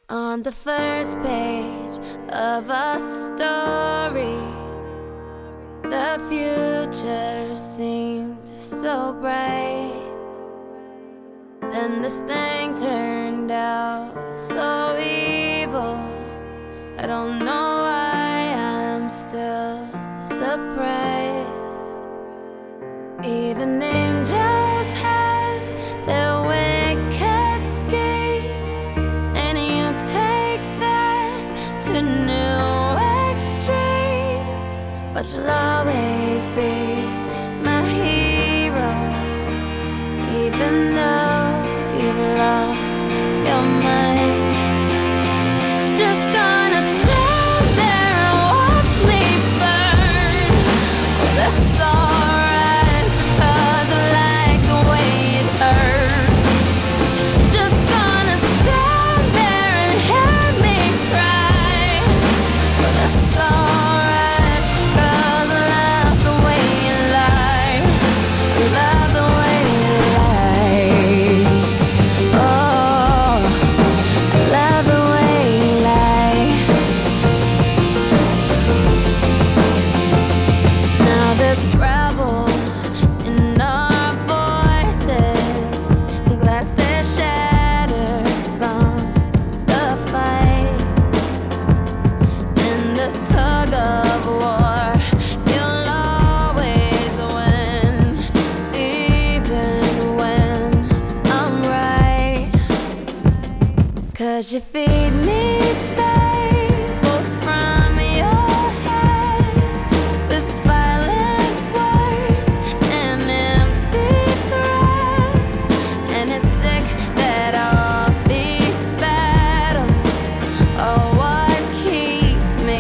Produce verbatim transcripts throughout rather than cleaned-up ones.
On the first page of a story, the future seemed so bright. Then this thing turned out so evil. I don't know why I'm still surprised. Even angels had their wicked schemes, and you take that to new extremes. But you'll always be my hero, even though you've lost your mind. Just gonna stand there and watch me burn. Well, that's alright, 'cause I like the way it hurts. Just gonna stand there and hear me cry. Well, that's alright, 'cause I love the way you lie. I love the way you lie. Oh, I love the way you lie. Now there's gravel in our voices, glasses shattered from the fight. In this tug of war, you'll always win, even when I'm right. 'Cause you feed me fables from your head, with violent words and empty threats. And it's sick that all these battles are what keeps me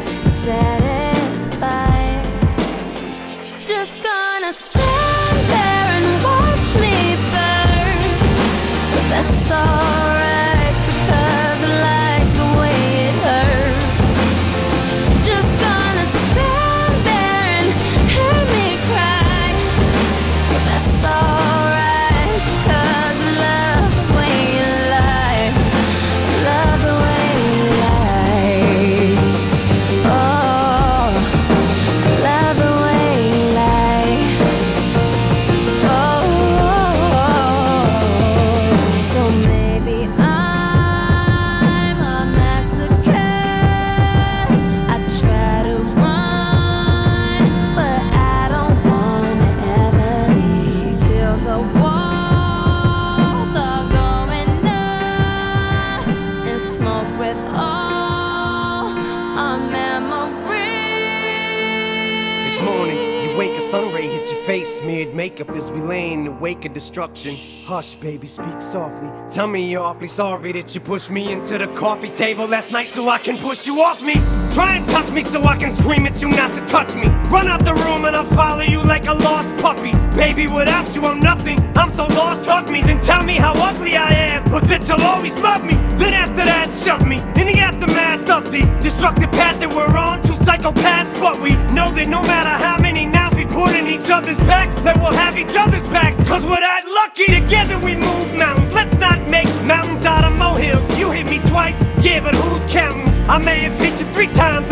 satisfied. Just gonna stand there and watch me burn. But that's alright, because I like the way it hurts. Just gonna stand there and hear me cry. But that's alright, 'cause I love the way you lie. I love the way you lie. Oh, I love the way you lie. Oh, so maybe I'm a masochist. I try to run, but I don't wanna ever leave till the walls are going up and smoke with all our memories. This morning, you wake, a sun ray hits your face, smeared makeup as we lay in the wake of destruction. Hush, baby, speak softly. Tell me you're awfully sorry that you pushed me into the coffee table last night so I can push you off me. Try and touch me so I can scream at you not to touch me. Run out the room and I'll follow you like a lost puppy. Baby, without you I'm nothing. I'm so lost, hug me, then tell me how ugly I am, but that you'll always love me. Then after that, shove me in the aftermath of the destructive path that we're on. Two psychopaths, but we know that no matter how many knives we put in each other's backs, that we'll have each other's backs. 'Cause we're that lucky, together we move mountains. Let's not make mountains out of molehills. You hit me twice, yeah, but who's counting? I may have hit you three times,